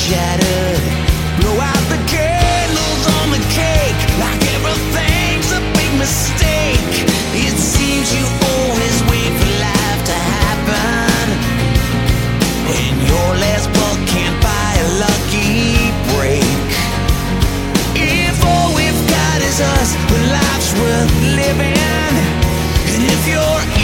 shattered. Blow out the candles on the cake, like everything's a big mistake. It seems you always wait for life to happen, and your last buck can't buy a lucky break. If all we've got is us, then life's worth living. And if you're